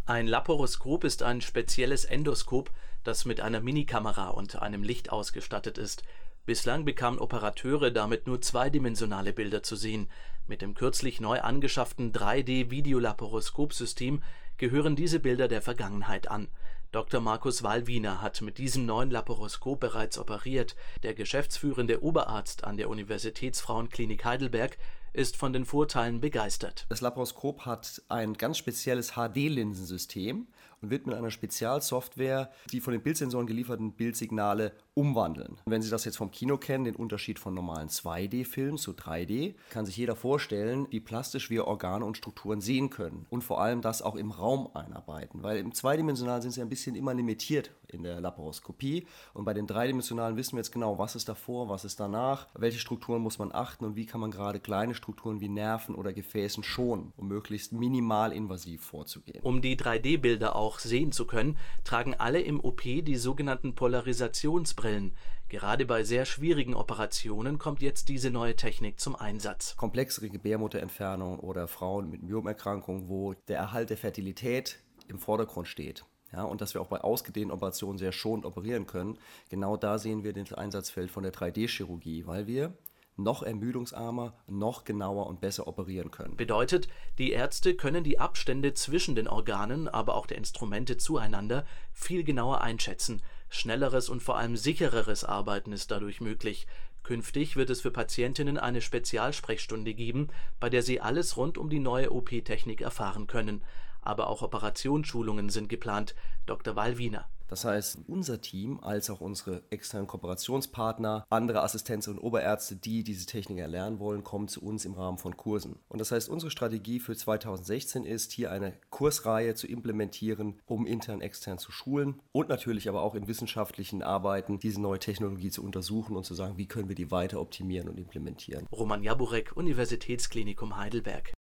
Ein Laporoskop ist ein spezielles Endoskop, das mit einer Minikamera und einem Licht ausgestattet ist. Bislang bekamen Operateure damit nur zweidimensionale Bilder zu sehen. Mit dem kürzlich neu angeschafften 3D-Videolaparoskopsystem gehören diese Bilder der Vergangenheit an. Dr. Markus Wallwiener hat mit diesem neuen Laparoskop bereits operiert. Der geschäftsführende Oberarzt an der Universitätsfrauenklinik Heidelberg ist von den Vorteilen begeistert. Das Laparoskop hat ein ganz spezielles HD-Linsensystem und wird mit einer Spezialsoftware die von den Bildsensoren gelieferten Bildsignale umwandeln. Wenn Sie das jetzt vom Kino kennen, den Unterschied von normalen 2D-Filmen zu 3D, kann sich jeder vorstellen, wie plastisch wir Organe und Strukturen sehen können und vor allem das auch im Raum einarbeiten, weil im Zweidimensionalen sind sie ein bisschen immer limitiert in der Laparoskopie und bei den Dreidimensionalen wissen wir jetzt genau, was ist davor, was ist danach, welche Strukturen muss man achten und wie kann man gerade kleine Strukturen wie Nerven oder Gefäßen schonen, um möglichst minimal invasiv vorzugehen. Um die 3D-Bilder auch sehen zu können, tragen alle im OP die sogenannten Polarisationsbrillen. Gerade bei sehr schwierigen Operationen kommt jetzt diese neue Technik zum Einsatz. Komplexere Gebärmutterentfernungen oder Frauen mit Myomerkrankungen, wo der Erhalt der Fertilität im Vordergrund steht. Ja, und dass wir auch bei ausgedehnten Operationen sehr schonend operieren können. Genau da sehen wir das Einsatzfeld von der 3D-Chirurgie, weil wir noch ermüdungsarmer, noch genauer und besser operieren können. Bedeutet, die Ärzte können die Abstände zwischen den Organen, aber auch der Instrumente zueinander viel genauer einschätzen. Schnelleres und vor allem sichereres Arbeiten ist dadurch möglich. Künftig wird es für Patientinnen eine Spezialsprechstunde geben, bei der sie alles rund um die neue OP-Technik erfahren können. Aber auch Operationsschulungen sind geplant. Dr. Wallwiener. Das heißt, unser Team als auch unsere externen Kooperationspartner, andere Assistenzärzte und Oberärzte, die diese Technik erlernen wollen, kommen zu uns im Rahmen von Kursen. Und das heißt, unsere Strategie für 2016 ist, hier eine Kursreihe zu implementieren, um intern, extern zu schulen und natürlich aber auch in wissenschaftlichen Arbeiten diese neue Technologie zu untersuchen und zu sagen, wie können wir die weiter optimieren und implementieren. Roman Jaburek, Universitätsklinikum Heidelberg.